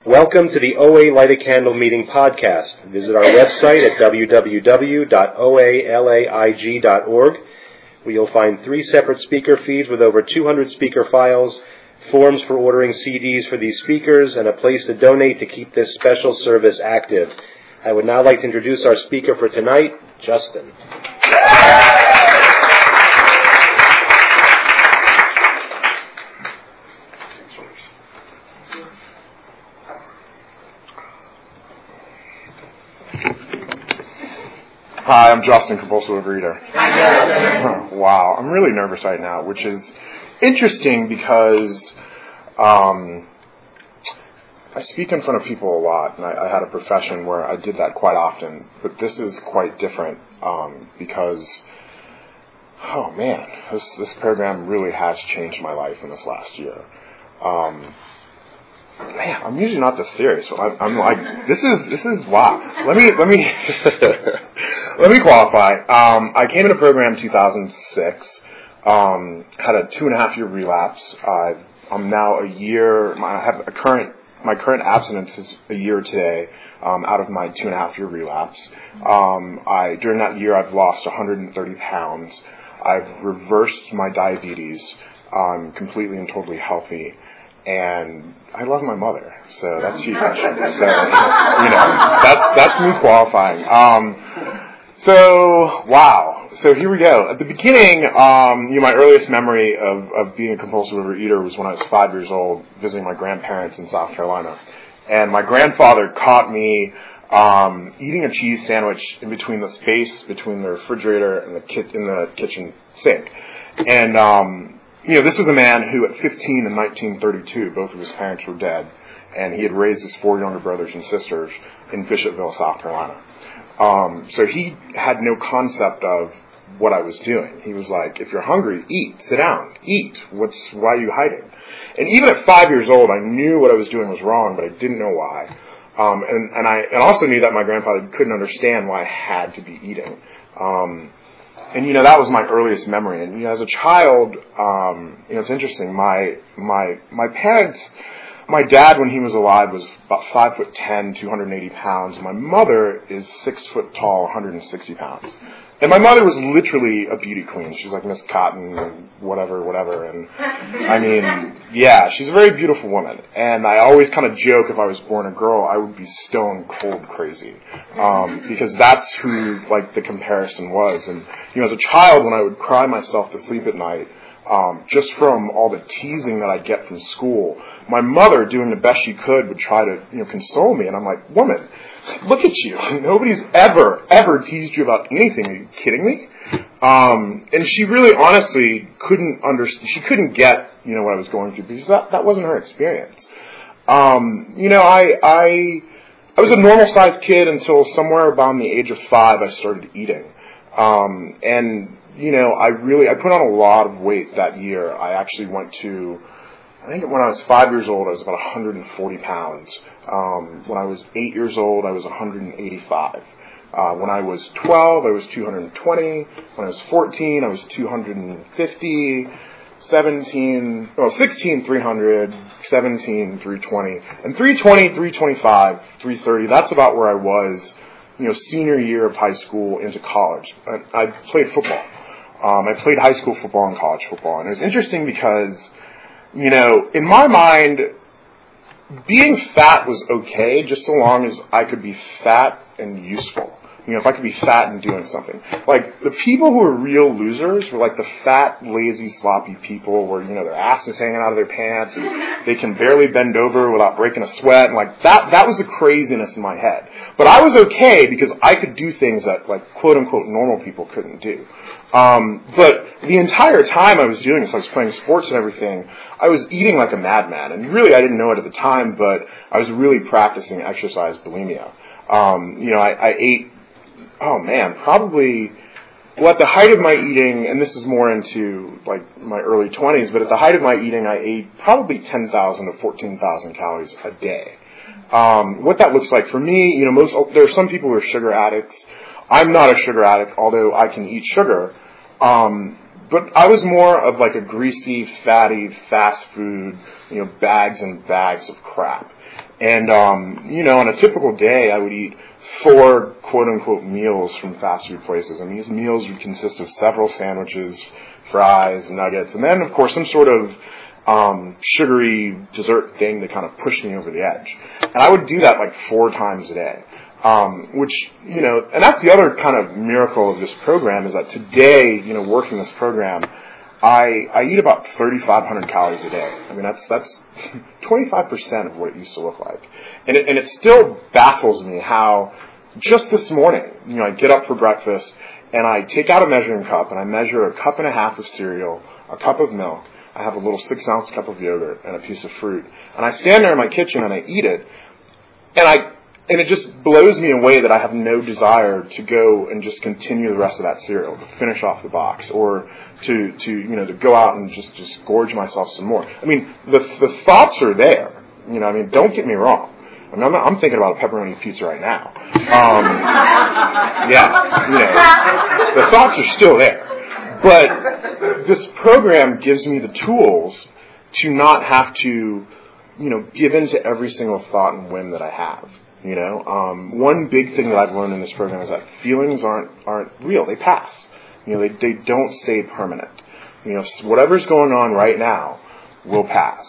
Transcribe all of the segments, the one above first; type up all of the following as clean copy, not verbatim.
Welcome to the OA Light a Candle Meeting podcast. Visit our website at www.oalaig.org, where you'll find 3 separate speaker feeds with over 200 speaker files, forms for ordering CDs for these speakers, and a place to donate to keep this special service active. I would now like to introduce our speaker for tonight, Justin. Hi, I'm Justin, compulsive overeater. Wow, I'm really nervous right now, which is interesting because I speak in front of people a lot, and I had a profession where I did that quite often, but this is quite different because, oh man, this program really has changed my life in this last year. Man, I'm usually not this serious. I'm like, this is wow. Let me let me qualify. I came into the program in 2006. Had a 2.5-year relapse. I'm now a year. My current abstinence is a year today. Out of my 2.5-year relapse. During that year, I've lost 130 pounds. I've reversed my diabetes. I'm completely and totally healthy. And I love my mother, so that's huge. So, that's me qualifying. Wow. So here we go. At the beginning, my earliest memory of being a compulsive overeater was when I was 5 years old, visiting my grandparents in South Carolina. And my grandfather caught me eating a cheese sandwich in between the space between the refrigerator and the kitchen sink. And this was a man who at 15 in 1932, both of his parents were dead, and he had raised his 4 younger brothers and sisters in Bishopville, South Carolina. So he had no concept of what I was doing. He was like, if you're hungry, eat, sit down, eat. Why are you hiding? And even at 5 years old, I knew what I was doing was wrong, but I didn't know why. And I also knew that my grandfather couldn't understand why I had to be eating. And that was my earliest memory. And as a child, it's interesting. My parents, my dad when he was alive was about 5'10", 280 pounds. My mother is 6 foot tall, 160 pounds. And my mother was literally a beauty queen. She's like Miss Cotton and whatever. And I mean, yeah, she's a very beautiful woman. And I always kind of joke if I was born a girl, I would be stone cold crazy. Because that's who, the comparison was. And, as a child, when I would cry myself to sleep at night, just from all the teasing that I get from school, my mother, doing the best she could, would try to, console me. And I'm like, woman, look at you. Nobody's ever teased you about anything. Are you kidding me? And she really honestly couldn't understand. She couldn't get, what I was going through because that wasn't her experience. I was a normal sized kid until somewhere around the age of 5 I started eating. And I put on a lot of weight that year. I actually went to, I think when I was 5 years old, I was about 140 pounds. When I was 8 years old, I was 185. When I was 12, I was 220. When I was 14, I was 250. 16, 300. 17, 320. And 320, 325, 330, that's about where I was, senior year of high school into college. I played football. I played high school football and college football. And it was interesting because, in my mind, being fat was okay just so long as I could be fat and useful. If I could be fat and doing something. The people who are real losers were the fat, lazy, sloppy people where, their ass is hanging out of their pants and they can barely bend over without breaking a sweat. And that was the craziness in my head. But I was okay because I could do things that, quote unquote, normal people couldn't do. But the entire time I was doing this, I was playing sports and everything, I was eating like a madman. And really, I didn't know it at the time, but I was really practicing exercise bulimia. I ate, at the height of my eating, and this is more into, my early 20s, but at the height of my eating, I ate probably 10,000 to 14,000 calories a day. What that looks like for me, there are some people who are sugar addicts. I'm not a sugar addict, although I can eat sugar. But I was more of like a greasy, fatty, fast food, bags and bags of crap. And, on a typical day, I would eat 4 quote-unquote meals from fast food places. And these meals would consist of several sandwiches, fries, nuggets, and then, of course, some sort of sugary dessert thing to kind of push me over the edge. And I would do that like 4 times a day. Which, and that's the other kind of miracle of this program is that today, working this program, I eat about 3,500 calories a day. I mean, that's 25% of what it used to look like. And it still baffles me how just this morning, I get up for breakfast and I take out a measuring cup and I measure a cup and a half of cereal, a cup of milk. I have a little 6-ounce cup of yogurt and a piece of fruit. And I stand there in my kitchen and I eat it. And it just blows me away that I have no desire to go and just continue the rest of that cereal, to finish off the box, or to go out and just gorge myself some more. I mean, the thoughts are there. Don't get me wrong. I mean, I'm thinking about a pepperoni pizza right now. The thoughts are still there. But this program gives me the tools to not have to, give in to every single thought and whim that I have. One big thing that I've learned in this program is that feelings aren't real. They pass. They don't stay permanent. Whatever's going on right now will pass.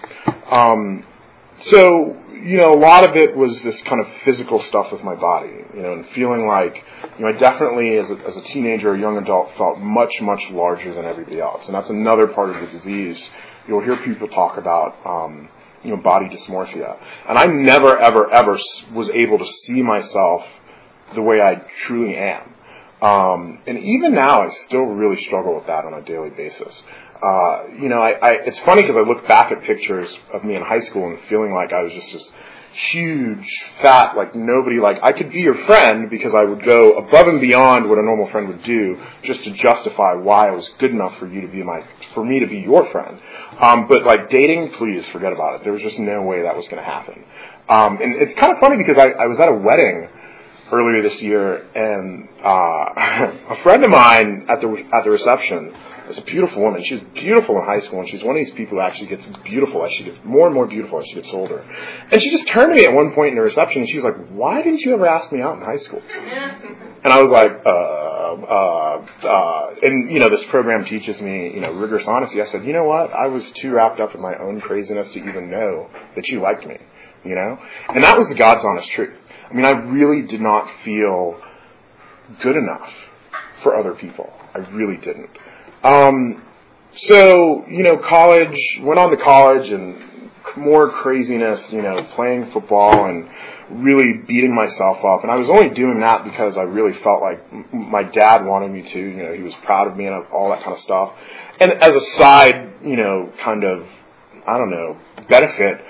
So, a lot of it was this kind of physical stuff with my body, and feeling like, I definitely as a teenager or young adult felt much, much larger than everybody else. And that's another part of the disease. You'll hear people talk about, body dysmorphia. And I never, ever, ever was able to see myself the way I truly am. And even now, I still really struggle with that on a daily basis. It's funny because I look back at pictures of me in high school and feeling like I was just this huge, fat, like nobody, like I could be your friend because I would go above and beyond what a normal friend would do just to justify why I was good enough for me to be your friend. But like dating, please forget about it. There was just no way that was going to happen. And it's kind of funny because I was at a wedding earlier this year, and a friend of mine at the reception is a beautiful woman. She was beautiful in high school, and she's one of these people who actually gets beautiful as she gets more and more beautiful as she gets older. And she just turned to me at one point in the reception, and she was like, "Why didn't you ever ask me out in high school?" And I was like, and this program teaches me, rigorous honesty. I said, you know what? I was too wrapped up in my own craziness to even know that you liked me, And that was the God's honest truth. I mean, I really did not feel good enough for other people. I really didn't. So, college, went on to college and more craziness, playing football and really beating myself up. And I was only doing that because I really felt like my dad wanted me to, he was proud of me and all that kind of stuff. And as a side, kind of, benefit,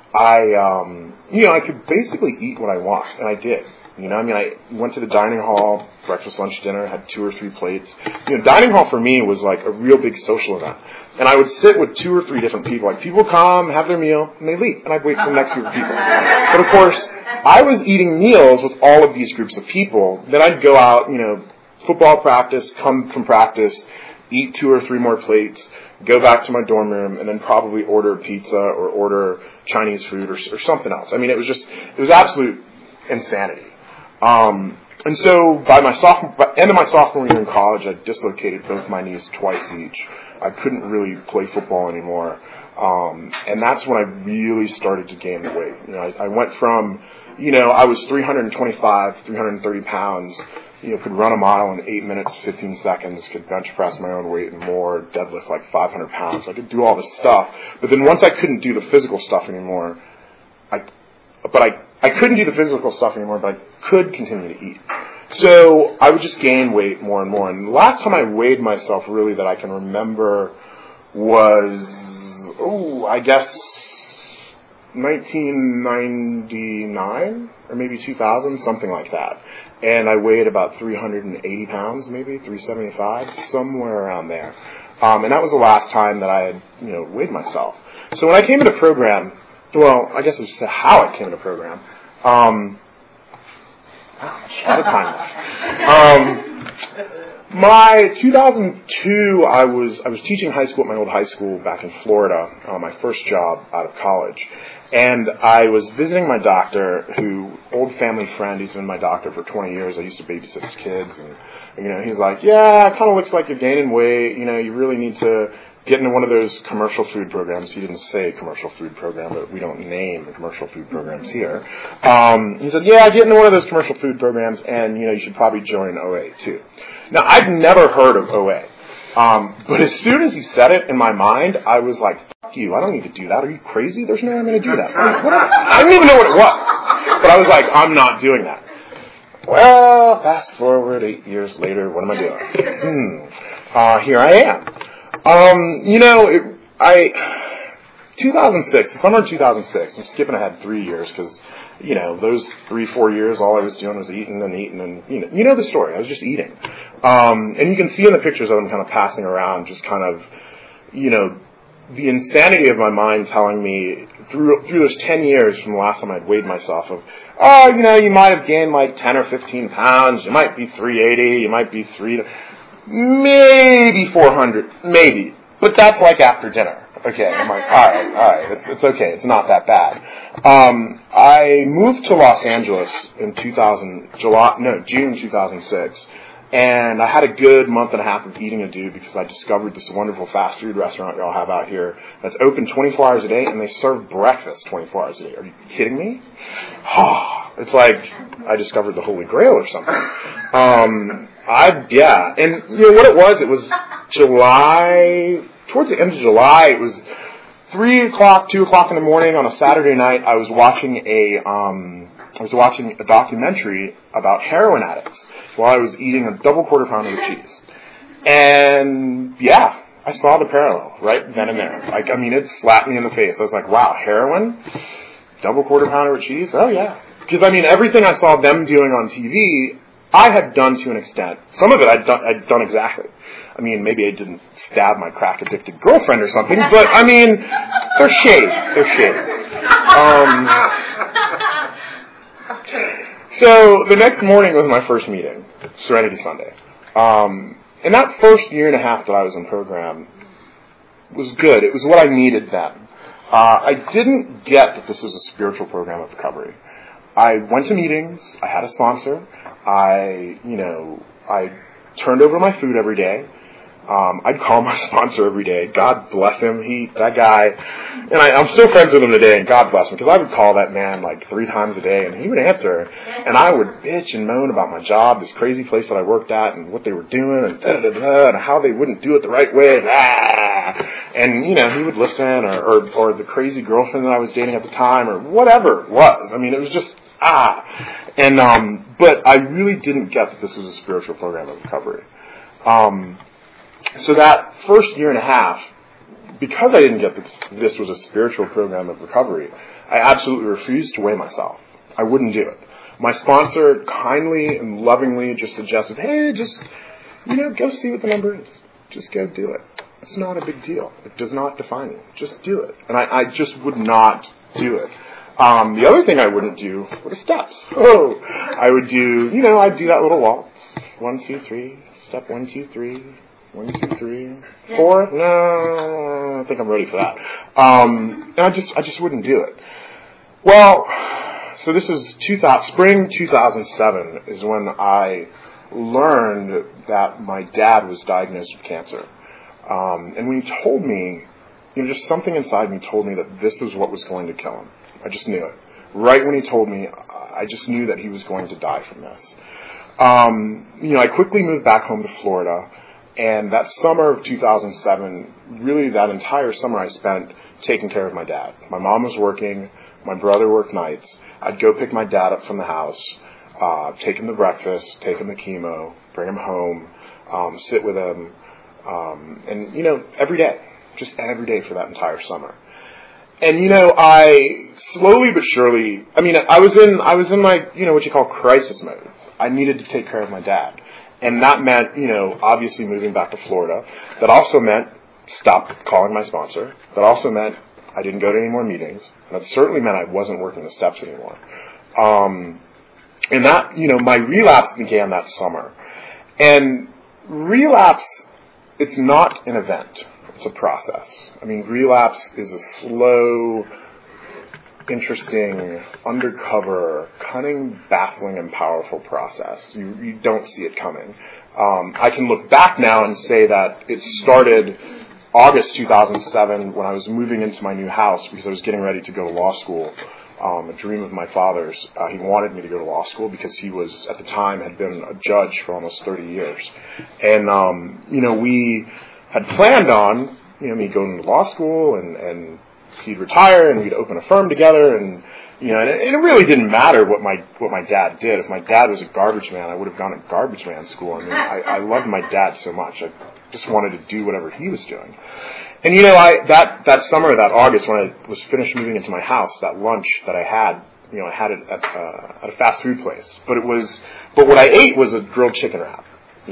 I could basically eat what I want, and I did. I went to the dining hall, breakfast, lunch, dinner, had 2 or 3 plates. Dining hall for me was like a real big social event. And I would sit with 2 or 3 different people. Like, people come, have their meal, and they leave. And I'd wait for the next group of people. But of course, I was eating meals with all of these groups of people. Then I'd go out, football practice, come from practice, eat 2 or 3 more plates, go back to my dorm room, and then probably order pizza or order Chinese food or something else. I mean, it was absolute insanity. And so by end of my sophomore year in college, I dislocated both my knees twice each. I couldn't really play football anymore. And that's when I really started to gain the weight. I went from, I was 325, 330 pounds, could run a mile in 8 minutes, 15 seconds, could bench press my own weight and more, deadlift like 500 pounds. I could do all this stuff. But then once I couldn't do the physical stuff anymore, I couldn't do the physical stuff anymore, but I could continue to eat. So I would just gain weight more and more. And the last time I weighed myself really that I can remember was, I guess 1999 or maybe 2000, something like that. And I weighed about 380 pounds, maybe 375, somewhere around there. And that was the last time that I had, weighed myself. So when I came into the program, well, I guess it's just how I came into the program. A lot of time left. My 2002, I was teaching high school at my old high school back in Florida, my first job out of college. And I was visiting my doctor, old family friend, he's been my doctor for 20 years. I used to babysit his kids. And, he's like, yeah, it kind of looks like you're gaining weight. You really need to get into one of those commercial food programs. He didn't say commercial food program, but we don't name the commercial food programs here. He said, yeah, get into one of those commercial food programs, and, you should probably join OA, too. Now, I've never heard of OA. But as soon as he said it in my mind, I was like, fuck you, I don't need to do that. Are you crazy? There's no way I'm going to do that. I didn't even know what it was. But I was like, I'm not doing that. Well, fast forward 8 years later, what am I doing? Here I am. 2006, the summer of 2006, I'm skipping ahead 3 years because, those 3-4 years, all I was doing was eating and, you know the story. I was just eating. And you can see in the pictures that I'm kind of passing around just kind of, the insanity of my mind telling me through those 10 years from the last time I'd weighed myself of, you might have gained like 10 or 15 pounds, you might be 380, you might be maybe 400, maybe. But that's like after dinner. Okay, I'm like, all right, it's okay, it's not that bad. I moved to Los Angeles in June 2006, and I had a good month and a half of eating a do because I discovered this wonderful fast food restaurant y'all have out here that's open 24 hours a day, and they serve breakfast 24 hours a day. Are you kidding me? It's like I discovered the Holy Grail or something. And what it was July. Towards the end of July, it was 3 o'clock, 2 o'clock in the morning on a Saturday night. I was watching a documentary about heroin addicts while I was eating a double quarter pounder of cheese. And I saw the parallel right then and there. It slapped me in the face. I was like, wow, heroin? Double quarter pounder of cheese? Oh yeah. Because everything I saw them doing on TV, I had done to an extent. Some of it I'd done exactly. Maybe I didn't stab my crack-addicted girlfriend or something, but, they're shades. So the next morning was my first meeting, Serenity Sunday. And that first year and a half that I was in program was good. It was what I needed then. I didn't get that this was a spiritual program of recovery. I went to meetings. I had a sponsor. I turned over my food every day. I'd call my sponsor every day. God bless him. That guy, and I'm still friends with him today, and God bless him, because I would call that man like 3 times a day, and he would answer, and I would bitch and moan about my job, this crazy place that I worked at, and what they were doing, and and how they wouldn't do it the right way, and he would listen, or the crazy girlfriend that I was dating at the time, or whatever it was. It was just, but I really didn't get that this was a spiritual program of recovery. So that first year and a half, because I didn't get this was a spiritual program of recovery, I absolutely refused to weigh myself. I wouldn't do it. My sponsor kindly and lovingly just suggested, hey, just, go see what the number is. Just go do it. It's not a big deal. It does not define you. Just do it. And I just would not do it. The other thing I wouldn't do were the steps. I would do, I'd do that little waltz. 1, 2, 3, step 1, 2, 3. 1, 2, 3, 4. No, I think I'm ready for that. And I just wouldn't do it. Well, so this is spring 2007 is when I learned that my dad was diagnosed with cancer. And when he told me, just something inside me told me that this was what was going to kill him. I just knew it. Right when he told me, I just knew that he was going to die from this. I quickly moved back home to Florida. And that summer of 2007, really that entire summer I spent taking care of my dad. My mom was working. My brother worked nights. I'd go pick my dad up from the house, take him to breakfast, take him to chemo, bring him home, sit with him, and, every day, just every day for that entire summer. And, I slowly but surely, I was in like, what you call crisis mode. I needed to take care of my dad. And that meant, obviously moving back to Florida. That also meant stop calling my sponsor. That also meant I didn't go to any more meetings. And that certainly meant I wasn't working the steps anymore. And that, my relapse began that summer. And relapse, it's not an event. It's a process. I mean, relapse is a slow, interesting, undercover, cunning, baffling, and powerful process. You don't see it coming. I can look back now and say that it started August 2007 when I was moving into my new house because I was getting ready to go to law school. A dream of my father's. He wanted me to go to law school because he was, at the time, had been a judge for almost 30 years. And, we had planned on, me going to law school and he'd retire and we'd open a firm together and, and it really didn't matter what my dad did. If my dad was a garbage man, I would have gone to garbage man school. I mean, I loved my dad so much. I just wanted to do whatever he was doing. And that summer, that August, when I was finished moving into my house, that lunch that I had, I had it at a fast food place. But what I ate was a grilled chicken wrap.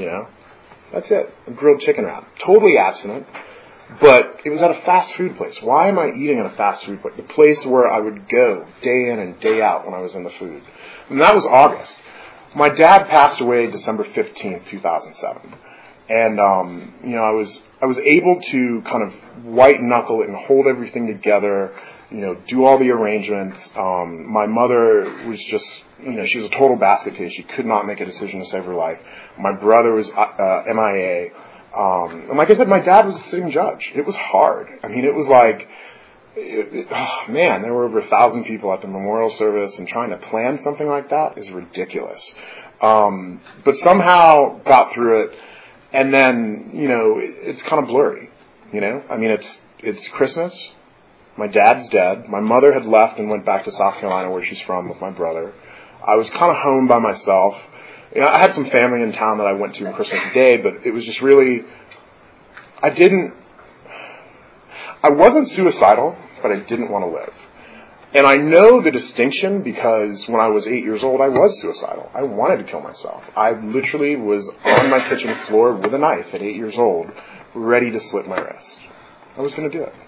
That's it, a grilled chicken wrap, totally abstinent. But it was at a fast food place. Why am I eating at a fast food place? The place where I would go day in and day out when I was in the food. And that was August. My dad passed away December 15th, 2007. And, I was able to kind of white knuckle it and hold everything together, do all the arrangements. My mother was just, she was a total basket case. She could not make a decision to save her life. My brother was MIA. And like I said, my dad was a sitting judge. It was hard. I mean, it was like, there were over 1,000 people at the memorial service, and trying to plan something like that is ridiculous. But somehow got through it. And then, it's kind of blurry, I mean, it's Christmas. My dad's dead. My mother had left and went back to South Carolina, where she's from, with my brother. I was kind of home by myself. I had some family in town that I went to on Christmas Day, but it was just really, I wasn't suicidal, but I didn't want to live. And I know the distinction because when I was 8 years old, I was suicidal. I wanted to kill myself. I literally was on my kitchen floor with a knife at 8 years old, ready to slit my wrist. I was going to do it.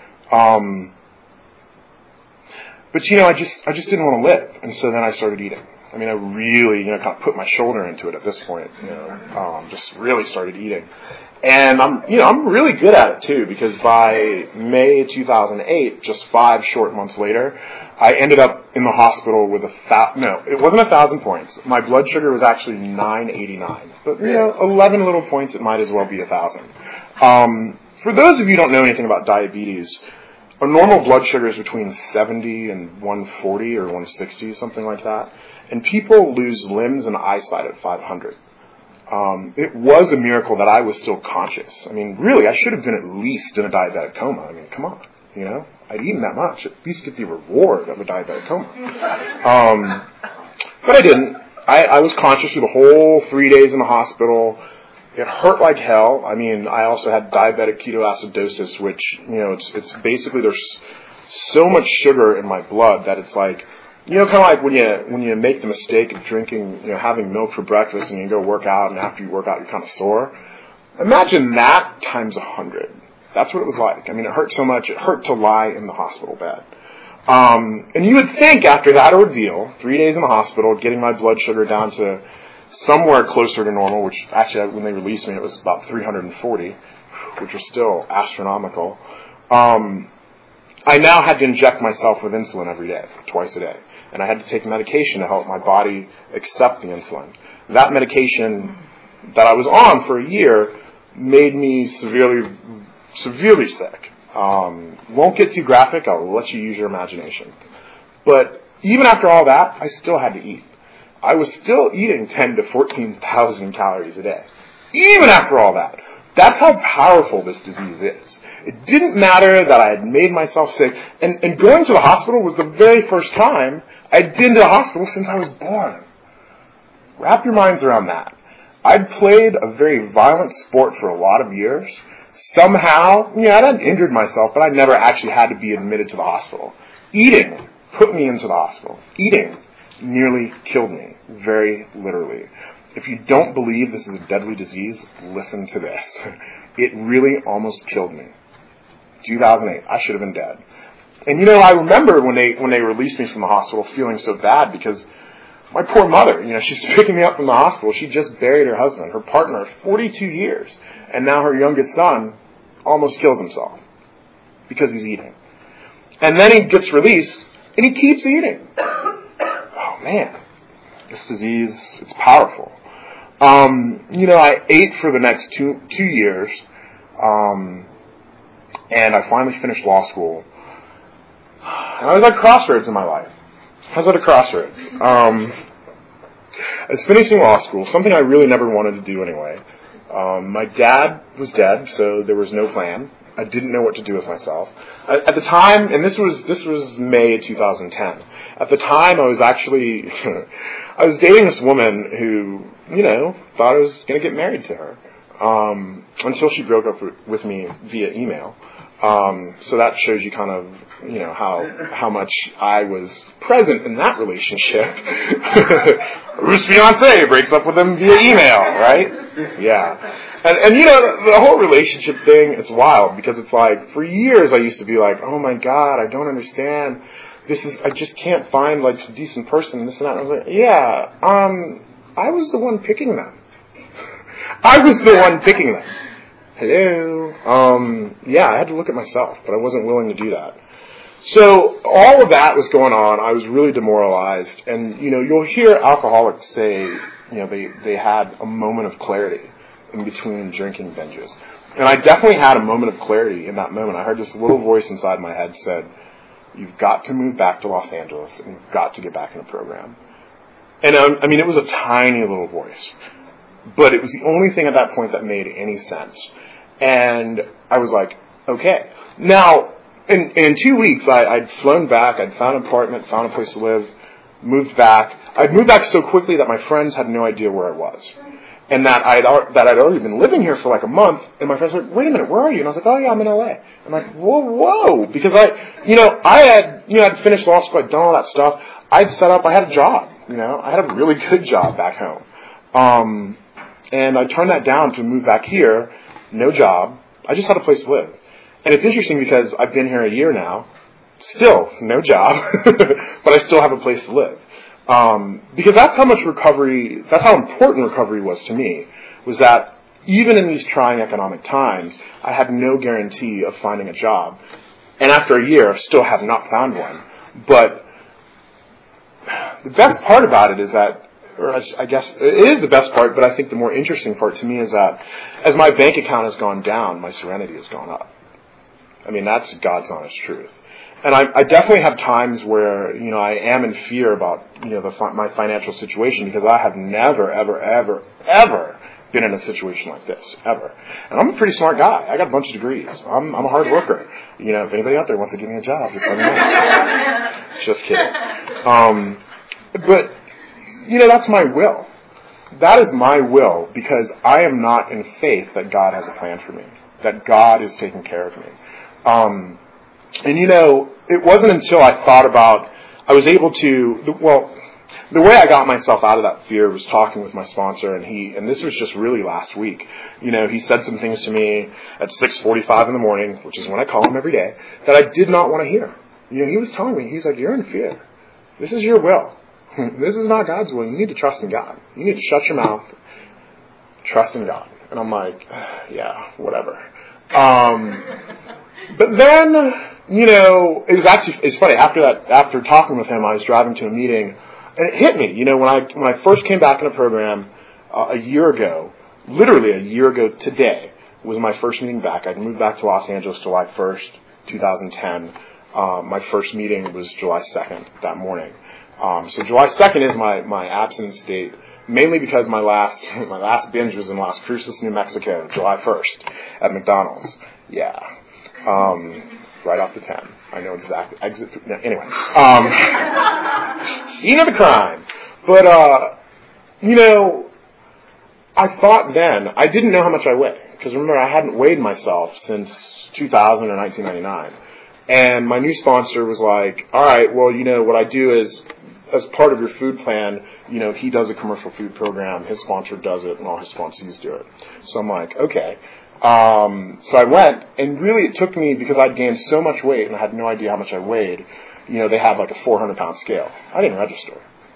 But I just didn't want to live. And so then I started eating. I mean, I really, kind of put my shoulder into it at this point, just really started eating. And I'm really good at it too, because by May 2008, just 5 short months later, I ended up in the hospital with it wasn't 1,000 points. My blood sugar was actually 989. But, 11 little points, it might as well be 1,000. For those of you who don't know anything about diabetes, a normal blood sugar is between 70 and 140 or 160, something like that. And people lose limbs and eyesight at 500. It was a miracle that I was still conscious. I mean, really, I should have been at least in a diabetic coma. I mean, come on, I'd eaten that much. At least get the reward of a diabetic coma. But I didn't. I was conscious for the whole 3 days in the hospital. It hurt like hell. I mean, I also had diabetic ketoacidosis, which, it's basically there's so much sugar in my blood that it's like, kind of like when you make the mistake of drinking, having milk for breakfast and you go work out, and after you work out you're kind of sore. Imagine that times 100. That's what it was like. I mean, it hurt so much. It hurt to lie in the hospital bed. And you would think after that ordeal, 3 days in the hospital, getting my blood sugar down to somewhere closer to normal, which actually when they released me it was about 340, which was still astronomical. I now had to inject myself with insulin every day, twice a day. And I had to take medication to help my body accept the insulin. That medication that I was on for a year made me severely sick. Won't get too graphic. I'll let you use your imagination. But even after all that, I still had to eat. I was still eating 10 to 14,000 calories a day. Even after all that. That's how powerful this disease is. It didn't matter that I had made myself sick. And going to the hospital was the very first time I'd been to the hospital since I was born. Wrap your minds around that. I'd played a very violent sport for a lot of years. Somehow, I hadn't injured myself, but I never actually had to be admitted to the hospital. Eating put me into the hospital. Eating nearly killed me, very literally. If you don't believe this is a deadly disease, listen to this. It really almost killed me. 2008, I should have been dead. And I remember when they released me from the hospital feeling so bad because My poor mother, she's picking me up from the hospital. She just buried her husband, her partner, 42 years. And now her youngest son almost kills himself because he's eating. And then he gets released, and he keeps eating. Oh, man. This disease, it's powerful. I ate for the next two years, and I finally finished law school. And I was at crossroads in my life. I was at a crossroads. I was finishing law school, something I really never wanted to do anyway. My dad was dead, so there was no plan. I didn't know what to do with myself. At the time, and this was May 2010. At the time, I was actually, I was dating this woman who, thought I was going to get married to her, until she broke up with me via email. So that shows you kind of, how much I was present in that relationship. Bruce fiancé breaks up with him via email, right? Yeah. And the whole relationship thing, it's wild because it's like, for years I used to be like, oh my God, I don't understand. I just can't find like a decent person and this and that. And I was like, yeah, I was the one picking them. I was the one picking them. Hello. I had to look at myself, but I wasn't willing to do that. So all of that was going on. I was really demoralized. And, you'll hear alcoholics say, they had a moment of clarity in between drinking binges. And I definitely had a moment of clarity in that moment. I heard this little voice inside my head said, you've got to move back to Los Angeles and you've got to get back in a program. And it was a tiny little voice. But it was the only thing at that point that made any sense. And I was like, okay. Now, in 2 weeks, I'd flown back. I'd found an apartment, found a place to live, moved back. I'd moved back so quickly that my friends had no idea where I was. And that I'd already been living here for like a month. And my friends were like, wait a minute, where are you? And I was like, oh yeah, I'm in LA. I'm like, whoa. Because I had finished law school, I'd done all that stuff. I had a job, I had a really good job back home. And I turned that down to move back here. No job. I just had a place to live. And it's interesting because I've been here a year now. Still, no job. But I still have a place to live. Because that's how important recovery was to me. Was that even in these trying economic times, I had no guarantee of finding a job. And after a year, I still have not found one. But the best part about it is that, or I guess it is the best part, but I think the more interesting part to me is that as my bank account has gone down, my serenity has gone up. That's God's honest truth. And I definitely have times where, I am in fear about, my financial situation because I have never, ever, ever, ever been in a situation like this, ever. And I'm a pretty smart guy. I got a bunch of degrees. I'm a hard worker. If anybody out there wants to give me a job, just let me know. Just kidding. But, that's my will. That is my will because I am not in faith that God has a plan for me, that God is taking care of me. It wasn't until I thought about, I was able to, the way I got myself out of that fear was talking with my sponsor, and this was just really last week. He said some things to me at 6:45 in the morning, which is when I call him every day, that I did not want to hear. He was telling me, he's like, you're in fear. This is your will. This is not God's will. You need to trust in God. You need to shut your mouth, trust in God. And I'm like, yeah, whatever. But then, it's funny. After talking with him, I was driving to a meeting, and it hit me. When I first came back in a program a year ago, literally a year ago today, was my first meeting back. I'd moved back to Los Angeles July 1st, 2010. My first meeting was July 2nd that morning. So July 2nd is my abstinence date, mainly because my last binge was in Las Cruces, New Mexico, July 1st at McDonald's. Yeah. Right off the 10. I know exactly. Anyway. Scene of the crime. But, I thought then, I didn't know how much I weighed. Because remember, I hadn't weighed myself since 2000 or 1999. And my new sponsor was like, all right, well, what I do is, as part of your food plan, he does a commercial food program, his sponsor does it, and all his sponsees do it. So I'm like, okay. So I went, and really it took me, because I'd gained so much weight, and I had no idea how much I weighed, they had like a 400-pound scale. I didn't register.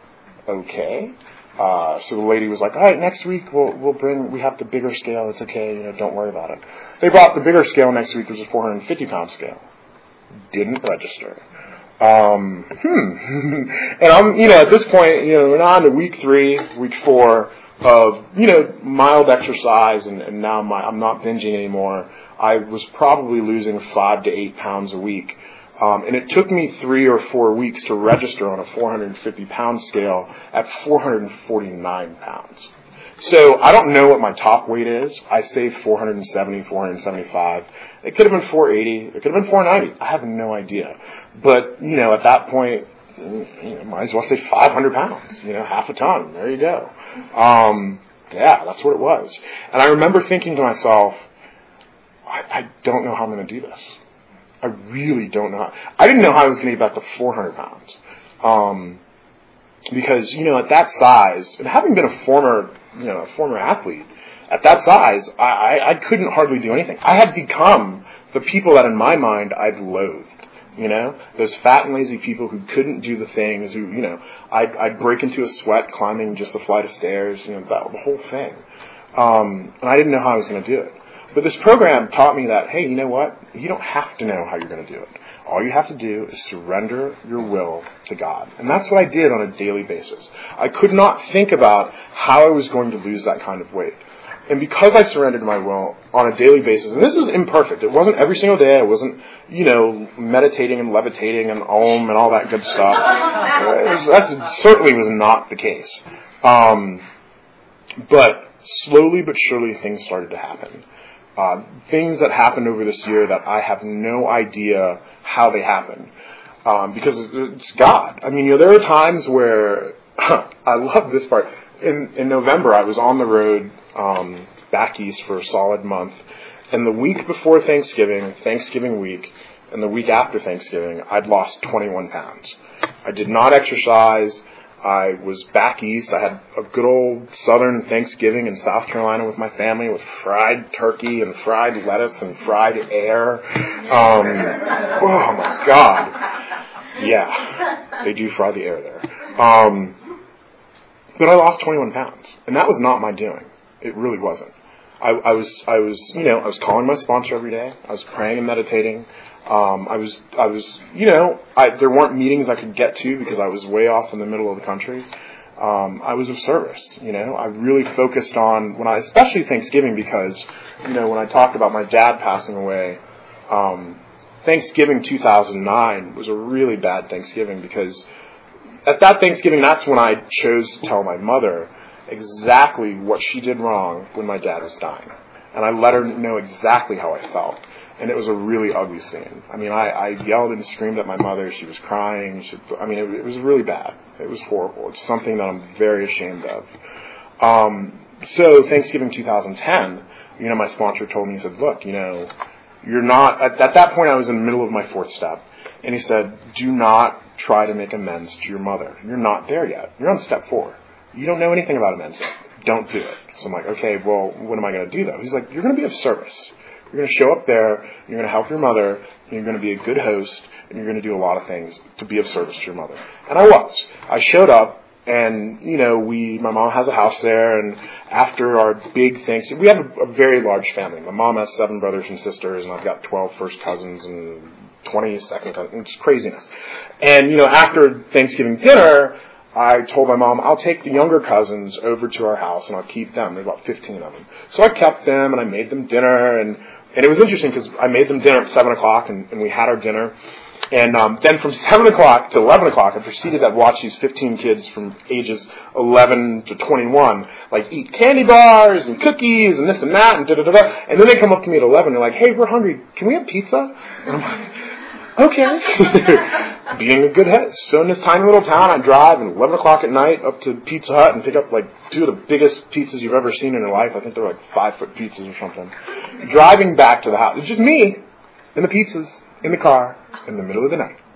okay. So the lady was like, all right, next week we have the bigger scale. It's okay. Don't worry about it. They brought the bigger scale next week. It was a 450-pound scale. Didn't register. And I'm, at this point, we're on to week 3, week 4 of, mild exercise, and now I'm not binging anymore. I was probably losing 5 to 8 pounds a week. And it took me 3 or 4 weeks to register on a 450-pound scale at 449 pounds. So I don't know what my top weight is. I say 470, 475. It could have been 480. It could have been 490. I have no idea. But, at that point, might as well say 500 pounds, half a ton. There you go. Yeah, that's what it was. And I remember thinking to myself, I don't know how I'm going to do this. I really don't know. I didn't know how I was going to get back to 400 pounds. Because, at that size, and having been a former athlete, at that size, I couldn't hardly do anything. I had become the people that in my mind I'd loathed. Those fat and lazy people who couldn't do the things, who, I'd break into a sweat climbing just a flight of stairs, the whole thing. And I didn't know how I was going to do it. But this program taught me that, hey, you know what? You don't have to know how you're going to do it. All you have to do is surrender your will to God. And that's what I did on a daily basis. I could not think about how I was going to lose that kind of weight. And because I surrendered my will on a daily basis, and this is imperfect. It wasn't every single day. I wasn't, meditating and levitating and om and all that good stuff. That certainly was not the case. But slowly but surely things started to happen. Things that happened over this year that I have no idea how they happened. Because it's God. I mean, there are times where, I love this part. In November, I was on the road, back east for a solid month. And the week before Thanksgiving week, and the week after Thanksgiving, I'd lost 21 pounds. I did not exercise. I was back east. I had a good old southern Thanksgiving in South Carolina with my family with fried turkey and fried lettuce and fried air. Oh my God. Yeah, they do fry the air there. But I lost 21 pounds, and that was not my doing. It really wasn't. I was calling my sponsor every day. I was praying and meditating. There weren't meetings I could get to because I was way off in the middle of the country. I was of service, I really focused on especially Thanksgiving because, when I talked about my dad passing away, Thanksgiving 2009 was a really bad Thanksgiving because at that Thanksgiving, that's when I chose to tell my mother exactly what she did wrong when my dad was dying. And I let her know exactly how I felt. And it was a really ugly scene. I mean, I yelled and screamed at my mother. She was crying. It was really bad. It was horrible. It's something that I'm very ashamed of. So Thanksgiving 2010, my sponsor told me, he said, look, you're not, at that point I was in the middle of my 4th step. And he said, do not try to make amends to your mother. You're not there yet. You're on step 4. You don't know anything about amends yet. Don't do it. So I'm like, okay, well, what am I going to do though? He's like, you're going to be of service. You're going to show up there, you're going to help your mother, and you're going to be a good host, and you're going to do a lot of things to be of service to your mother. And I was. I showed up, and, my mom has a house there, and after our big Thanksgiving, we have a very large family. My mom has 7 brothers and sisters, and I've got 12 first cousins and 20 second cousins. It's craziness. And, after Thanksgiving dinner, I told my mom, I'll take the younger cousins over to our house and I'll keep them. There's about 15 of them. So I kept them and I made them dinner. And it was interesting because I made them dinner at 7 o'clock and we had our dinner. And then from 7 o'clock to 11 o'clock, I proceeded to watch these 15 kids from ages 11 to 21, eat candy bars and cookies and this and that and da-da-da-da. And then they come up to me at 11 and they're like, hey, we're hungry. Can we have pizza? And I'm like, okay. Being a good host. So in this tiny little town, I drive at 11 o'clock at night up to Pizza Hut and pick up 2 of the biggest pizzas you've ever seen in your life. I think they're 5-foot pizzas or something. Driving back to the house. It's just me and the pizzas in the car in the middle of the night.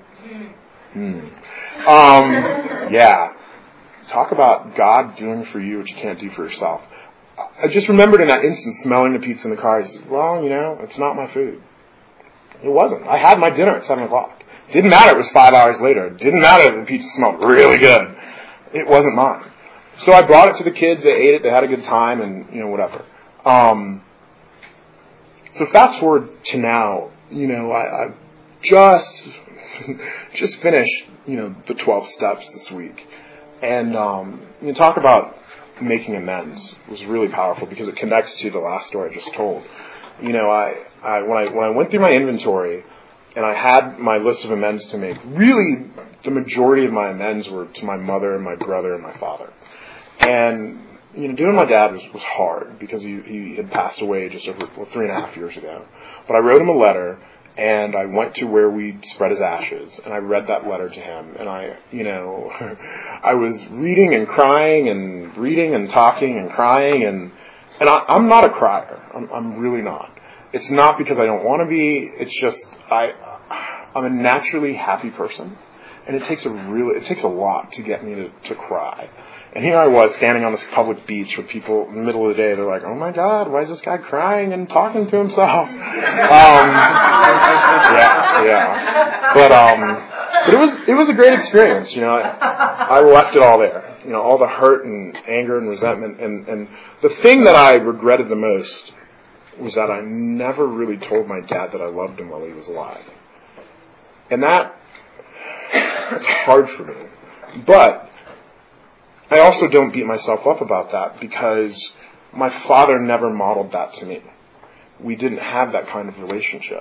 Yeah. Talk about God doing for you what you can't do for yourself. I just remembered in that instant smelling the pizza in the car. I said, well, it's not my food. It wasn't. I had my dinner at 7 o'clock. Didn't matter it was 5 hours later. Didn't matter if the pizza smelled really good. It wasn't mine. So I brought it to the kids. They ate it. They had a good time, and whatever. So fast forward to now. I just finished the 12 steps this week, and talk about making amends was really powerful because it connects to the last story I just told. When I went through my inventory and I had my list of amends to make, really the majority of my amends were to my mother and my brother and my father. And doing my dad was hard because he had passed away just over 3.5 years ago. But I wrote him a letter, and I went to where we'd spread his ashes, and I read that letter to him, and I was reading and crying and reading and talking and crying, and I'm not a crier. I'm really not. It's not because I don't want to be. It's just I'm a naturally happy person, and it takes a lot to get me to cry. And here I was standing on this public beach with people in the middle of the day. They're like, "Oh my God, why is this guy crying and talking to himself?" Yeah. But it was a great experience. I left it all there. All the hurt and anger and resentment. And the thing that I regretted the most was that I never really told my dad that I loved him while he was alive. And that's hard for me. But I also don't beat myself up about that because my father never modeled that to me. We didn't have that kind of relationship.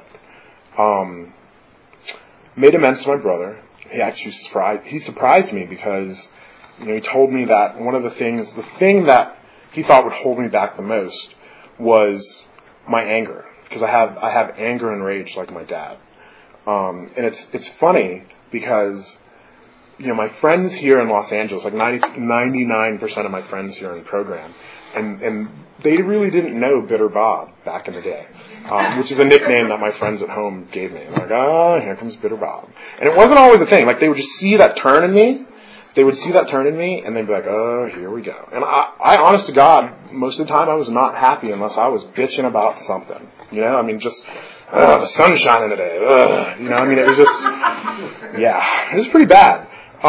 Made amends to my brother. He actually surprised me because he told me that the thing that he thought would hold me back the most was my anger, because I have anger and rage like my dad. And it's funny because my friends here in Los Angeles, like 99% of my friends here in the program, and they really didn't know Bitter Bob back in the day, which is a nickname that my friends at home gave me. Like, oh, here comes Bitter Bob. And it wasn't always a thing. Like, they would just see that turn in me. They would see that turn in me, and they'd be like, oh, here we go. And I honest to God, most of the time I was not happy unless I was bitching about something. Just, the sun's shining today. It was just, it was pretty bad.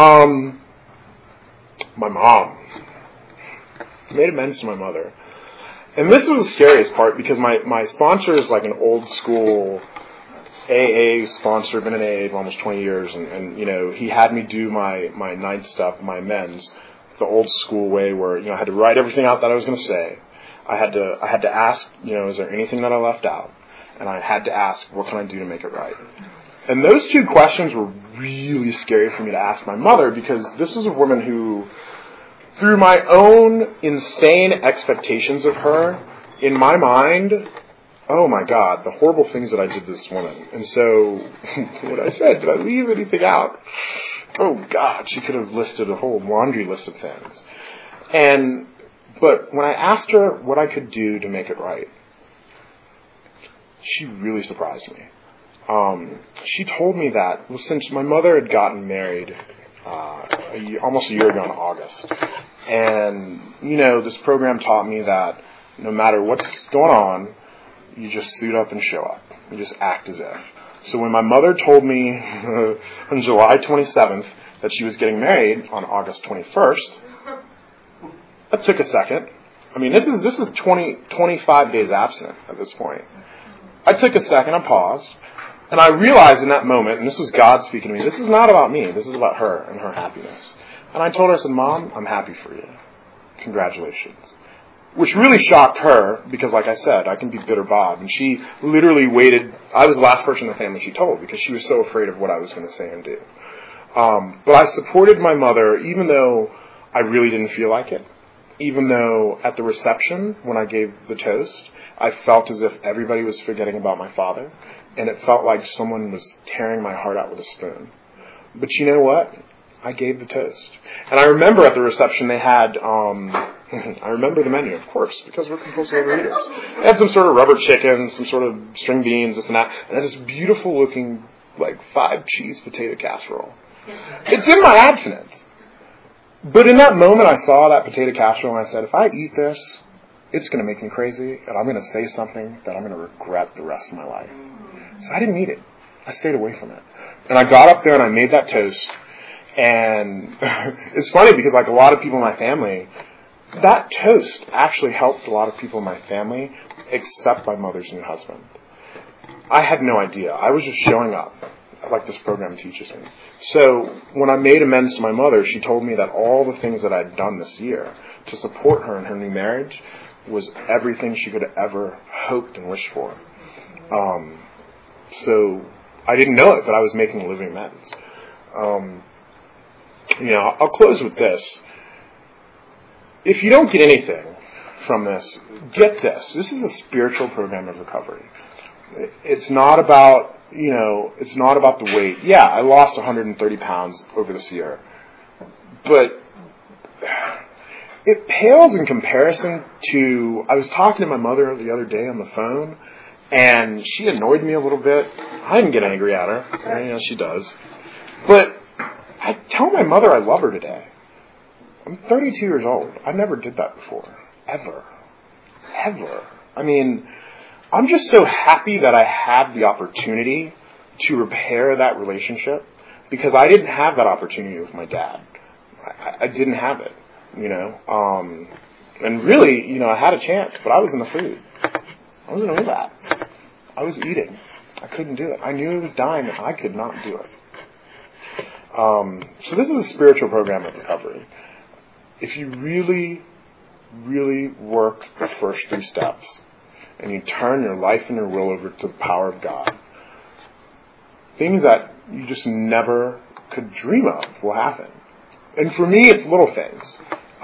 My mom made amends to my mother. And this was the scariest part because my sponsor is like an old school AA sponsor, been in AA for almost 20 years, and he had me do my ninth step, my amends, the old school way where, I had to write everything out that I was going to say. I had to ask, is there anything that I left out? And I had to ask, what can I do to make it right? And those two questions were really scary for me to ask my mother because this was a woman who, through my own insane expectations of her, in my mind, oh my God, the horrible things that I did to this woman. And so, what I said, did I leave anything out? Oh God, she could have listed a whole laundry list of things. But when I asked her what I could do to make it right, she really surprised me. She told me that, since my mother had gotten married almost a year ago in August, and, this program taught me that no matter what's going on, you just suit up and show up. You just act as if. So when my mother told me on July 27th that she was getting married on August 21st, that took a second. This is 25 days absent at this point. I took a second, I paused, and I realized in that moment, and this was God speaking to me, this is not about me, this is about her and her happiness. And I told her, I said, Mom, I'm happy for you. Congratulations. Which really shocked her, because like I said, I can be Bitter Bob. And she literally waited. I was the last person in the family she told, because she was so afraid of what I was going to say and do. But I supported my mother, even though I really didn't feel like it. Even though at the reception, when I gave the toast, I felt as if everybody was forgetting about my father. And it felt like someone was tearing my heart out with a spoon. But you know what? I gave the toast. And I remember at the reception they had, I remember the menu, of course, because we're compulsive overeaters. They had some sort of rubber chicken, some sort of string beans, this and that. And this beautiful looking, 5-cheese potato casserole. It's in my abstinence. But in that moment I saw that potato casserole and I said, if I eat this, it's going to make me crazy and I'm going to say something that I'm going to regret the rest of my life. So I didn't eat it. I stayed away from it. And I got up there and I made that toast. And it's funny because like a lot of people in my family, that toast actually helped a lot of people in my family, except my mother's new husband. I had no idea. I was just showing up, like this program teaches me. So when I made amends to my mother, she told me that all the things that I'd done this year to support her in her new marriage was everything she could have ever hoped and wished for. So I didn't know it, but I was making a living amends. I'll close with this. If you don't get anything from this, get this. This is a spiritual program of recovery. It's not about, it's not about the weight. Yeah, I lost 130 pounds over this year. But it pales in comparison to, I was talking to my mother the other day on the phone, and she annoyed me a little bit. I didn't get angry at her. She does. But I tell my mother I love her today. I'm 32 years old. I never did that before. Ever. I mean, I'm just so happy that I had the opportunity to repair that relationship, because I didn't have that opportunity with my dad. I didn't have it, And really, I had a chance, but I was in the food. I wasn't into that. I was eating. I couldn't do it. I knew he was dying, and I could not do it. So this is a spiritual program of recovery. If you really, really work the first 3 steps, and you turn your life and your will over to the power of God, things that you just never could dream of will happen. And for me, it's little things.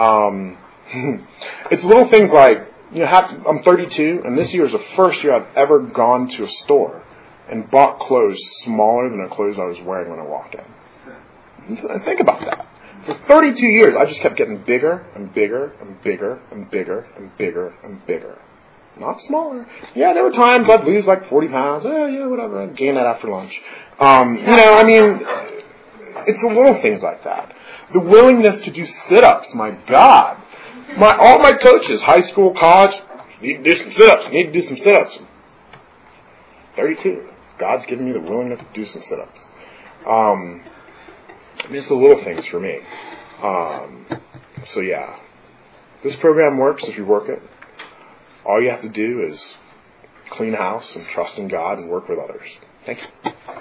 It's little things like, I'm 32, and this year is the first year I've ever gone to a store and bought clothes smaller than the clothes I was wearing when I walked in. Think about that. For 32 years, I just kept getting bigger and bigger and bigger and bigger and bigger and bigger. Not smaller. Yeah, there were times I'd lose like 40 pounds. Yeah, whatever. I'd gain that after lunch. It's the little things like that. The willingness to do sit-ups, my God. All my coaches, high school, college, need to do some sit-ups. 32. God's given me the willingness to do some sit-ups. It's the little things for me. So yeah. This program works if you work it. All you have to do is clean house and trust in God and work with others. Thank you.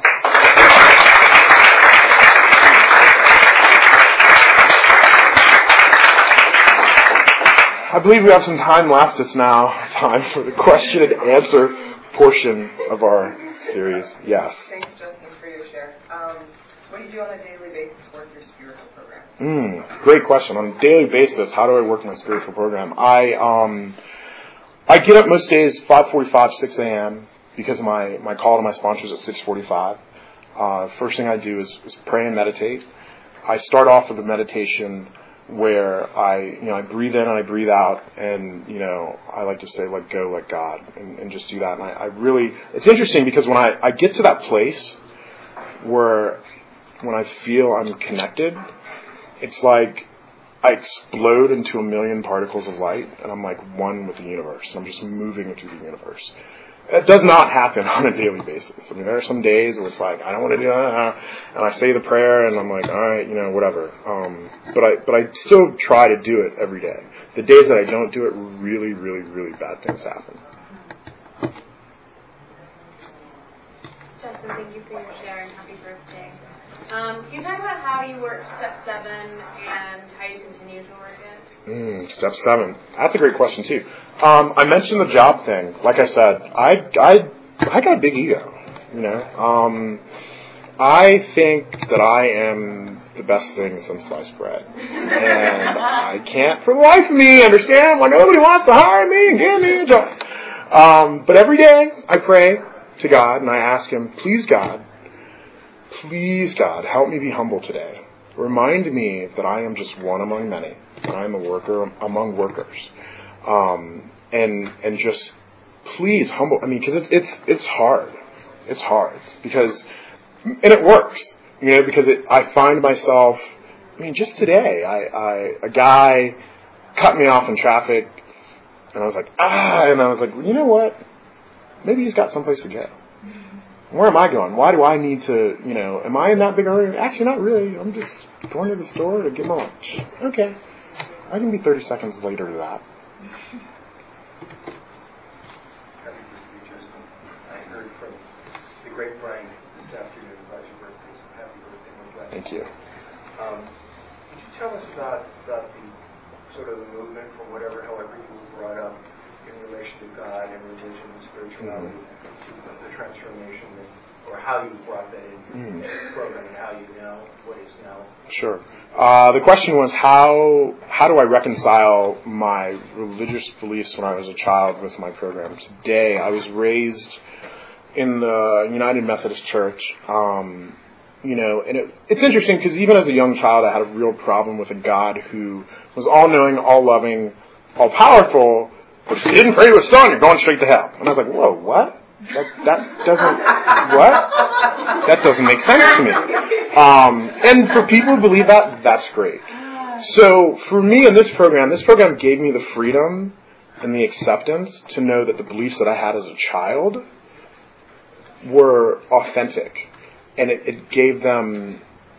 I believe we have some time left. It's now time for the question and answer portion of our series. Yes. Thanks, Justin, for your share. What do you do on a daily basis to work your spiritual program? Great question. On a daily basis, how do I work my spiritual program? I get up most days 5:45, 6 a.m. because of my call to my sponsors at 6:45. First thing I do is pray and meditate. I start off with a meditation where I breathe in and I breathe out, and I like to say let go, let God, and just do that. And I really, it's interesting because when I get to that place where when I feel I'm connected, it's like I explode into 1,000,000 particles of light, and I'm like one with the universe. I'm just moving through the universe. It does not happen on a daily basis. I mean, there are some days where it's like, I don't want to do that, and I say the prayer, and I'm like, all right, whatever. But I still try to do it every day. The days that I don't do it, really, really, really bad things happen. Justin, thank you for your share and happy birthday. Can you talk about how you work step 7 and how you continue to work it? Step 7. That's a great question too. I mentioned the job thing. Like I said, I got a big ego. I think that I am the best thing since sliced bread, and I can't for the life of me understand why nobody wants to hire me and give me a job. But every day I pray to God and I ask Him, please God, help me be humble today. Remind me that I am just one among many, and I am a worker among workers. And just please humble. I mean, because it's hard. It's hard because, and it works. Because I find myself. I mean, just today, a guy cut me off in traffic, and I was like, and I was like, well, you know what? Maybe he's got someplace to go. Where am I going? Why do I need to, am I in that big hurry? Actually, not really. I'm just Going to the store to get my lunch. Okay. I can be 30 seconds later to that. I heard from the great Brian this afternoon about your birthday, so happy birthday, my God. Thank you. Could you tell us about the sort of the movement from however you were brought up in relation to God and religion and spirituality, to the transformation, or how you brought that into the program and how you now, what is now? Sure. The question was how do I reconcile my religious beliefs when I was a child with my program? Today, I was raised in the United Methodist Church, and it's interesting because even as a young child, I had a real problem with a God who was all-knowing, all-loving, all-powerful, but if you didn't pray to His Son, you're going straight to hell. And I was like, whoa, what? That doesn't make sense to me. And for people who believe that, that's great. So for me in this program gave me the freedom and the acceptance to know that the beliefs that I had as a child were authentic. And it gave them,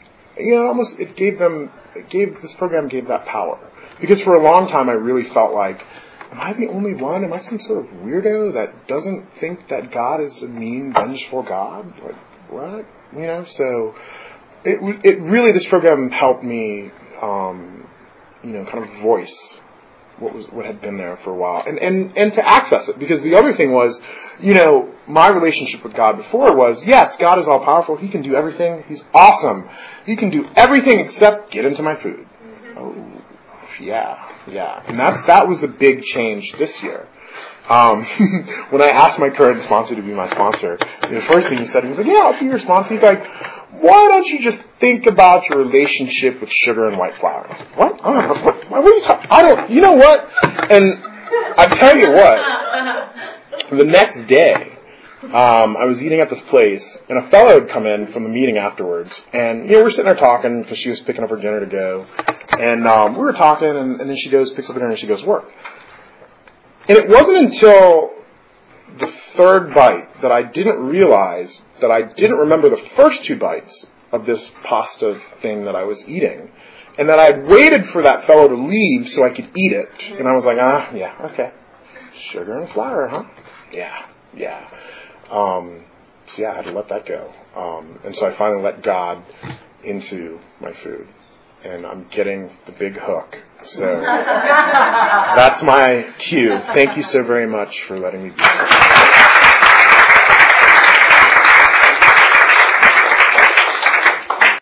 this program gave that power. Because for a long time I really felt like, am I the only one? Am I some sort of weirdo that doesn't think that God is a mean, vengeful God? Like, what? So it really, this program helped me, kind of voice what had been there for a while and to access it. Because the other thing was, my relationship with God before was, yes, God is all powerful. He can do everything. He's awesome. He can do everything except get into my food. Oh, yeah. And that was the big change this year. When I asked my current sponsor to be my sponsor, the first thing he said, he was like, yeah, I'll be your sponsor. He's like, why don't you just think about your relationship with sugar and white flour? I was like, what? What are you talking? You know what? And I tell you what, the next day, I was eating at this place, and a fellow had come in from the meeting afterwards, and we're sitting there talking because she was picking up her dinner to go, and we were talking, and then she goes, picks up her dinner, and she goes, work. And it wasn't until the third bite that I didn't realize that I didn't remember the first two bites of this pasta thing that I was eating, and that I had waited for that fellow to leave so I could eat it, and I was like, yeah, okay, sugar and flour, huh? Yeah. So I had to let that go. And so I finally let God into my food. And I'm getting the big hook. So that's my cue. Thank you so very much for letting me be here.